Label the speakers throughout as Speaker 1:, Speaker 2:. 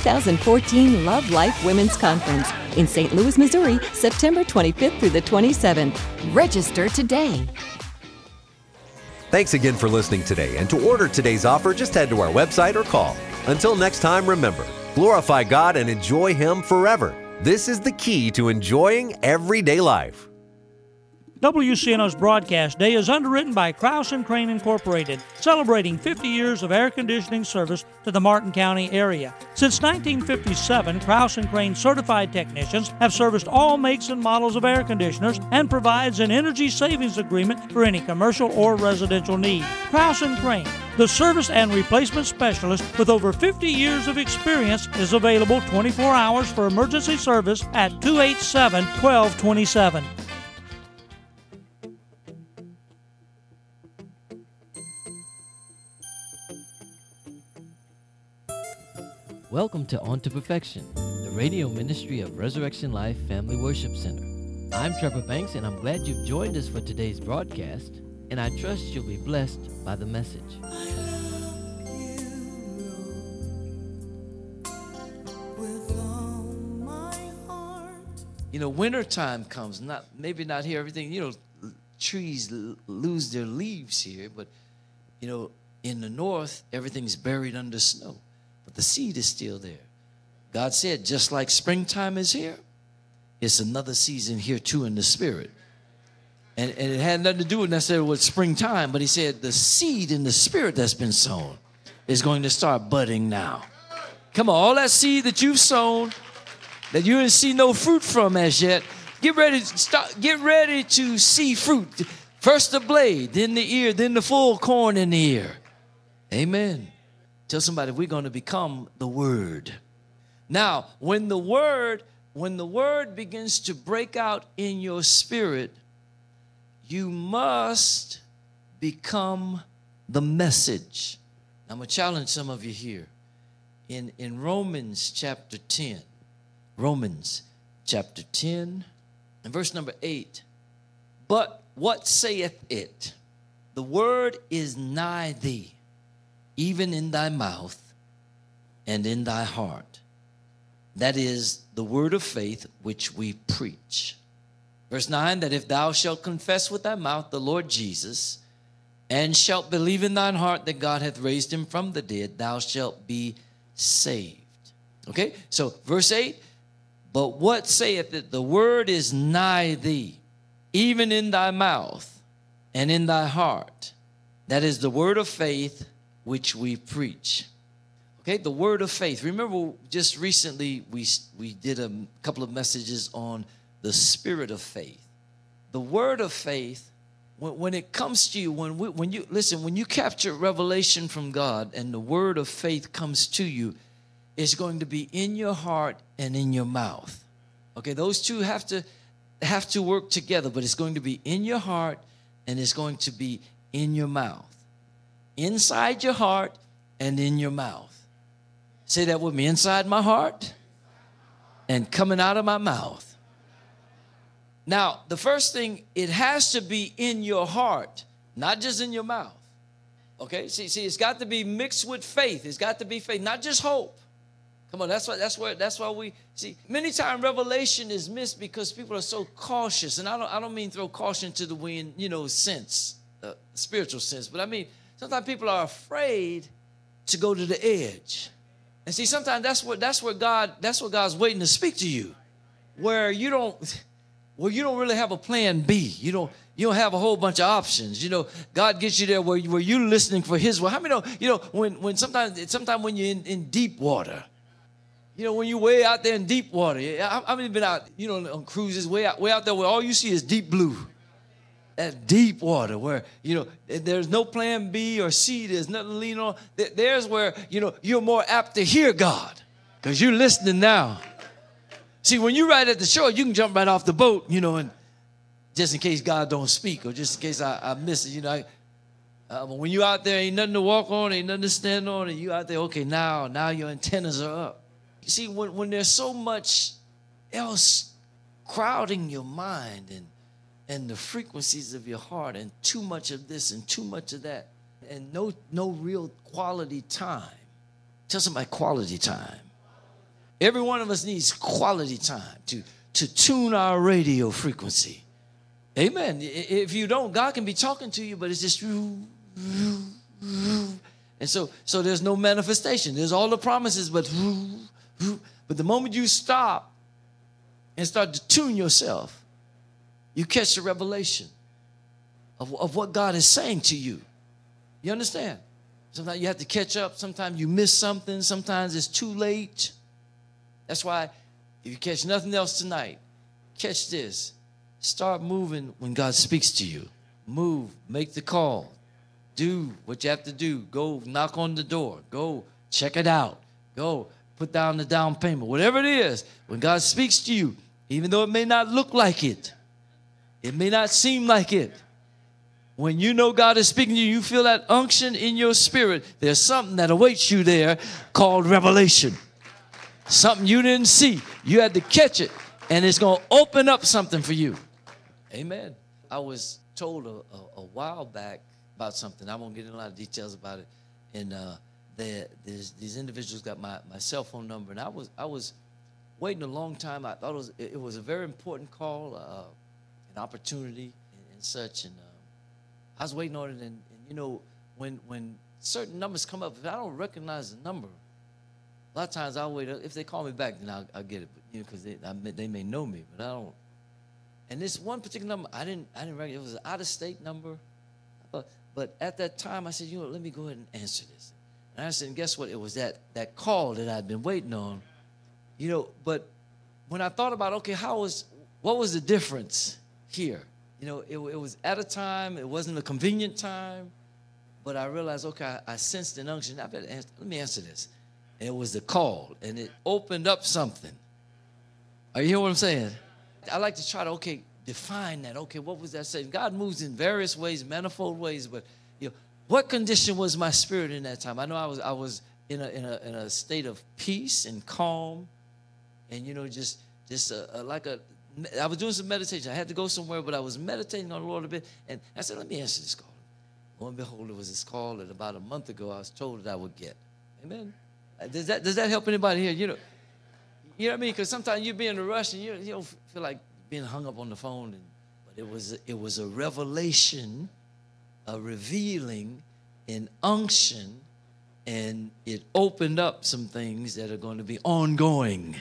Speaker 1: 2014 Love Life Women's Conference in St. Louis, Missouri, September 25th through the 27th. Register today.
Speaker 2: Thanks again for listening today. And to order today's offer, just head to our website or call. Until next time, remember, glorify God and enjoy Him forever. This is the key to enjoying everyday life.
Speaker 3: WCNO's broadcast day is underwritten by Krause & Crane Incorporated, celebrating 50 years of air conditioning service to the Martin County area. Since 1957, Krause & Crane certified technicians have serviced all makes and models of air conditioners and provides an energy savings agreement for any commercial or residential need. Krause & Crane, the service and replacement specialist with over 50 years of experience, is available 24 hours for emergency service at 287-1227.
Speaker 4: Welcome to On to Perfection, the radio ministry of Resurrection Life Family Worship Center. I'm Trevor Banks, and I'm glad you've joined us for today's broadcast, and I trust you'll be blessed by the message.
Speaker 5: You know, wintertime comes, maybe not here, everything, trees lose their leaves here, but, in the north, everything's buried under snow. But the seed is still there. God said, just like springtime is here, it's another season here too in the spirit. And it had nothing to do necessarily with springtime, but he said the seed in the spirit that's been sown is going to start budding now. Come on, all that seed that you've sown, that you didn't see no fruit from as yet, get ready to see fruit. First the blade, then the ear, then the full corn in the ear. Amen. Tell somebody, we're going to become the Word. Now, when the word begins to break out in your spirit, you must become the message. I'm going to challenge some of you here. In Romans chapter 10, Romans chapter 10 and verse number 8. But what saith it? The word is nigh thee, even in thy mouth and in thy heart. That is the word of faith which we preach. Verse 9, that if thou shalt confess with thy mouth the Lord Jesus, and shalt believe in thine heart that God hath raised him from the dead, thou shalt be saved. Okay, so verse 8, but what saith it? The word is nigh thee, even in thy mouth and in thy heart. That is the word of faith which we preach. Okay, the word of faith. Remember, just recently we did a couple of messages on the spirit of faith. The word of faith, when it comes to you, when you capture revelation from God and the word of faith comes to you, it's going to be in your heart and in your mouth. Okay, those two have to work together, but it's going to be in your heart and it's going to be in your mouth. Inside your heart and in your mouth. Say that with me. Inside my heart and coming out of my mouth. Now, the first thing, it has to be in your heart, not just in your mouth. Okay? See, it's got to be mixed with faith. It's got to be faith, not just hope. Come on, that's why we see many times revelation is missed because people are so cautious. And I don't mean throw caution to the wind, sense, spiritual sense, but I mean sometimes people are afraid to go to the edge. And see, sometimes that's what God's waiting to speak to you, where you don't really have a plan B. You don't have a whole bunch of options. God gets you there where you're listening for His word. How many know? When sometimes when you're in deep water, when you're way out there in deep water. How many been out, on cruises way out there where all you see is deep blue. That deep water where, there's no plan B or C. There's nothing to lean on. There's where, you're more apt to hear God because you're listening now. See, when you're right at the shore, you can jump right off the boat, and just in case God don't speak or just in case I miss it, but when you out there, ain't nothing to walk on, ain't nothing to stand on, and you out there, okay, now your antennas are up. You see, when there's so much else crowding your mind and the frequencies of your heart and too much of this and too much of that and no real quality time. Tell somebody quality time. Every one of us needs quality time to tune our radio frequency. Amen. If you don't, God can be talking to you, but it's just and so there's no manifestation. There's all the promises, but the moment you stop and start to tune yourself, you catch the revelation of what God is saying to you. You understand? Sometimes you have to catch up. Sometimes you miss something. Sometimes it's too late. That's why if you catch nothing else tonight, catch this. Start moving when God speaks to you. Move. Make the call. Do what you have to do. Go knock on the door. Go check it out. Go put down the down payment. Whatever it is, when God speaks to you, even though it may not look like it, it may not seem like it, when you know God is speaking to you, you feel that unction in your spirit. There's something that awaits you there called revelation. Something you didn't see. You had to catch it, and it's going to open up something for you. Amen. I was told a while back about something. I won't get into a lot of details about it. And these individuals got my cell phone number, and I was waiting a long time. I thought it was a very important call, an opportunity and such. And I was waiting on it, and you know, when certain numbers come up, if I don't recognize the number, a lot of times I'll wait. If they call me back, then I'll get it. But, you know, because they may know me, but I don't. And this one particular number, I didn't recognize. It was an out-of-state number. But at that time, I said, you know, let me go ahead and answer this. And I said, and guess what? It was that call that I'd been waiting on. You know, but when I thought about, okay, what was the difference here? You know, it was at a time, it wasn't a convenient time, but I realized, okay, I sensed an unction. I better answer, let me answer this. And it was the call, and it opened up something. Are you hearing what I'm saying? I like to try to, define that. Okay, what was that saying? God moves in various ways, manifold ways, but you know, what condition was my spirit in that time? I know I was in a state of peace and calm, and you know, just I was doing some meditation. I had to go somewhere, but I was meditating on the Lord a bit, and I said, let me answer this call. Lo and behold, it was this call that about a month ago I was told that I would get. Amen. Does that help anybody here? You know what I mean? Because sometimes you be in a rush and you don't feel like being hung up on the phone. But it was a revelation, a revealing, an unction, and it opened up some things that are going to be ongoing.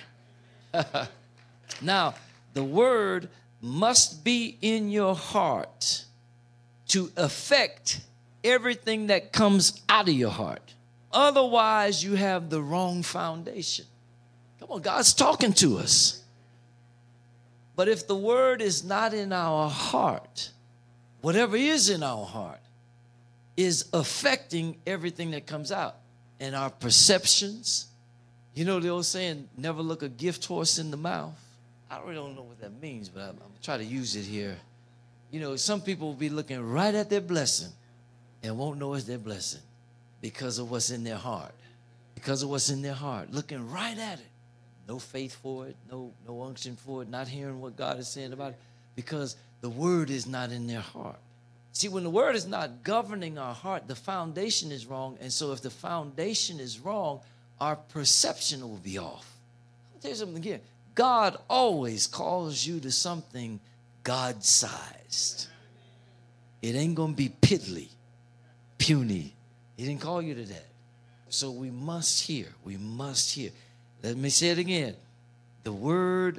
Speaker 5: Now, the word must be in your heart to affect everything that comes out of your heart. Otherwise, you have the wrong foundation. Come on, God's talking to us. But if the word is not in our heart, whatever is in our heart is affecting everything that comes out. And our perceptions. You know the old saying, never look a gift horse in the mouth. I really don't know what that means, but I'm going to try to use it here. You know, some people will be looking right at their blessing and won't know it's their blessing because of what's in their heart. Because of what's in their heart. Looking right at it. No faith for it, no unction for it, not hearing what God is saying about it, because the word is not in their heart. See, when the word is not governing our heart, the foundation is wrong. And so if the foundation is wrong, our perception will be off. I'll tell you something again. God always calls you to something God-sized. It ain't going to be piddly, puny. He didn't call you to that. So we must hear. We must hear. Let me say it again. The word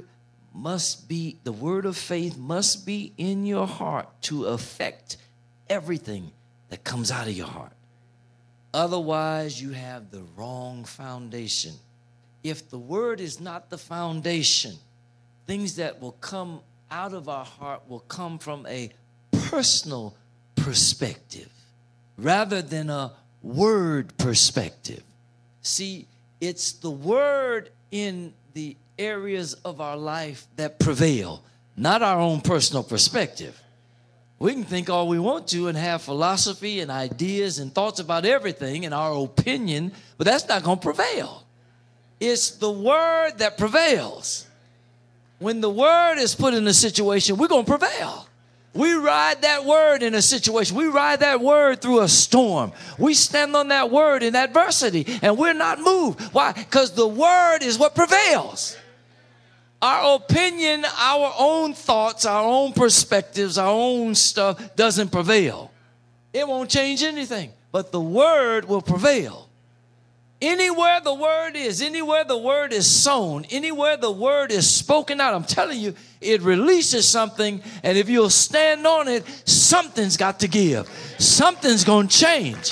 Speaker 5: of faith must be in your heart to affect everything that comes out of your heart. Otherwise, you have the wrong foundation. If the word is not the foundation, things that will come out of our heart will come from a personal perspective rather than a word perspective. See, it's the word in the areas of our life that prevail, not our own personal perspective. We can think all we want to and have philosophy and ideas and thoughts about everything and our opinion, but that's not going to prevail. It's the word that prevails. When the word is put in a situation, we're going to prevail. We ride that word in a situation. We ride that word through a storm. We stand on that word in adversity, and we're not moved. Why? Because the word is what prevails. Our opinion, our own thoughts, our own perspectives, our own stuff doesn't prevail. It won't change anything, but the word will prevail. Anywhere the word is sown, anywhere the word is spoken out, I'm telling you, it releases something, and if you'll stand on it, something's got to give. Something's going to change.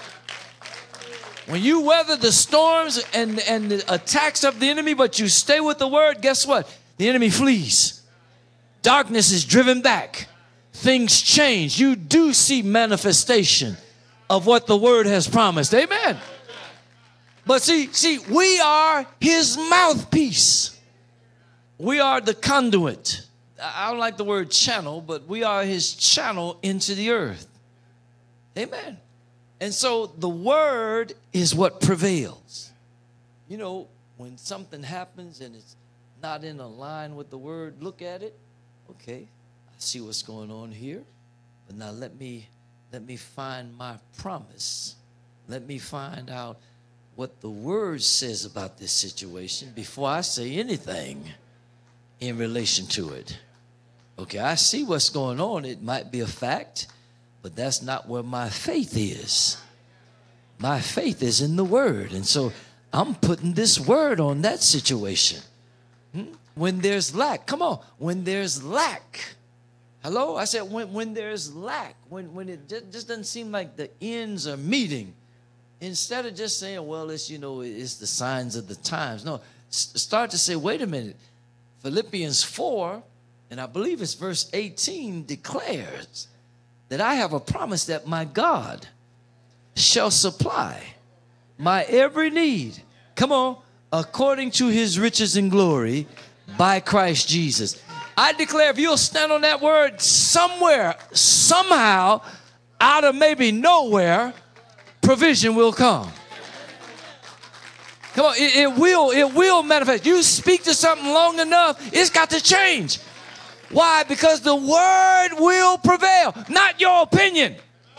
Speaker 5: When you weather the storms and the attacks of the enemy, but you stay with the word, guess what? The enemy flees. Darkness is driven back. Things change. You do see manifestation of what the word has promised. Amen. But see, we are his mouthpiece. We are the conduit. I don't like the word channel, but we are his channel into the earth. Amen. And so the word is what prevails. You know, when something happens and it's not in line with the word, look at it. Okay, I see what's going on here. But now let me find my promise. Let me find out what the word says about this situation before I say anything in relation to it. Okay, I see what's going on. It might be a fact, but that's not where my faith is. My faith is in the word. And so I'm putting this word on that situation. When there's lack, come on, when there's lack. Hello? I said when there's lack, when it just doesn't seem like the ends are meeting. Instead of just saying, well, it's the signs of the times. No, start to say, wait a minute. Philippians 4, and I believe it's verse 18, declares that I have a promise that my God shall supply my every need. Come on, according to his riches and glory by Christ Jesus. I declare if you'll stand on that word somewhere, somehow, out of maybe nowhere, provision will come. Come on, it will manifest. You speak to something long enough, it's got to change. Why? Because the word will prevail, not your opinion.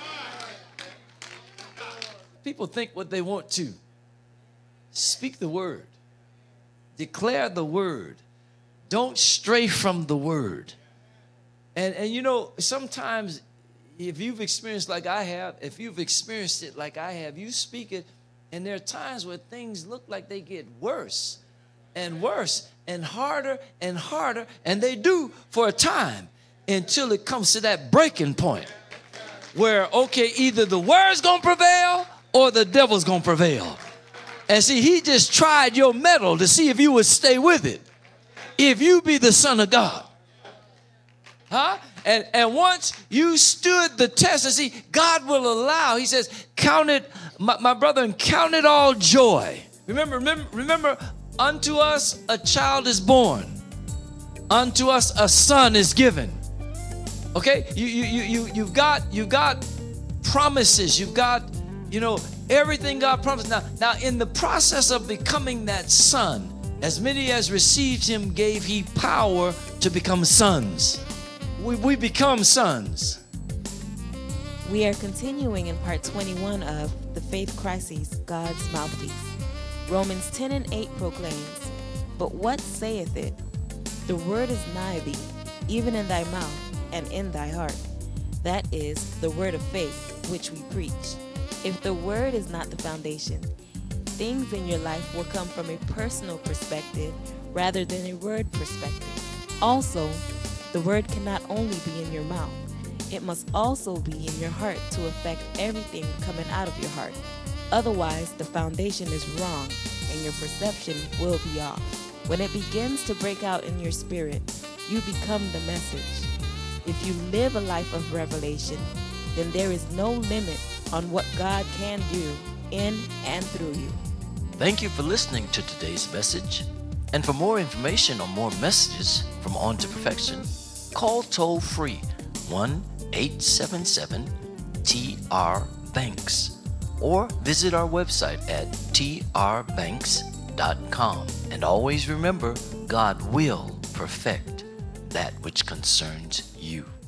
Speaker 5: People think what they want to. Speak the word. Declare the word. Don't stray from the word. And you know, sometimes if you've experienced like I have, if you've experienced it like I have, you speak it, and there are times where things look like they get worse and worse and harder, and they do for a time until it comes to that breaking point where, okay, either the word's going to prevail or the devil's going to prevail. And see, he just tried your mettle to see if you would stay with it. If you be the Son of God. Huh? And once you stood the test, and see, God will allow, he says, count it, my brother, and count it all joy. Remember, unto us a child is born. Unto us a son is given. Okay? You've got promises. You've got, everything God promised. Now, in the process of becoming that son, as many as received him gave he power to become sons. We become sons.
Speaker 6: We are continuing in part 21 of The Faith Crisis, God's Mouthpiece. Romans 10:8 proclaims, "But what saith it? The word is nigh thee, even in thy mouth and in thy heart. That is the word of faith which we preach." If the word is not the foundation, things in your life will come from a personal perspective rather than a word perspective. Also, the word cannot only be in your mouth. It must also be in your heart to affect everything coming out of your heart. Otherwise, the foundation is wrong and your perception will be off. When it begins to break out in your spirit, you become the message. If you live a life of revelation, then there is no limit on what God can do in and through you.
Speaker 5: Thank you for listening to today's message. And for more information on more messages from On to Perfection, call toll-free 1-877-TR-BANKS or visit our website at trbanks.com. And always remember, God will perfect that which concerns you.